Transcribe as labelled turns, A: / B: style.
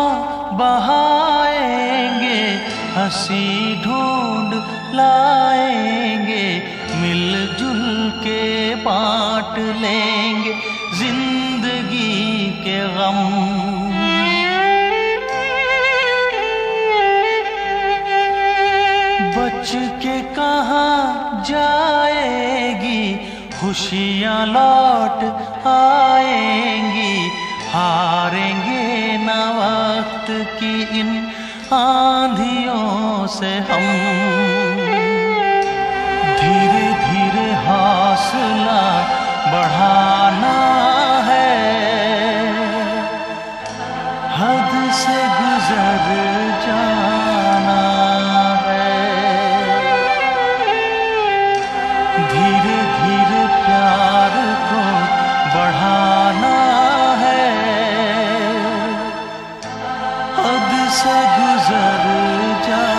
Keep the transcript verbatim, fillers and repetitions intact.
A: बहाएंगे, हंसी ढूंढ लाएंगे, मिलजुल के बांट लेंगे जिंदगी के गम। बच के कहाँ जाएगी, खुशियाँ लौट आएंगी, हारेंगे न वक्त की इन आंधियों से हम। धीरे धीरे हौसला बढ़ाना है, हद से गुजर जाना है। धीरे धीरे प्यार को बढ़ाना है, हद से गुजर जा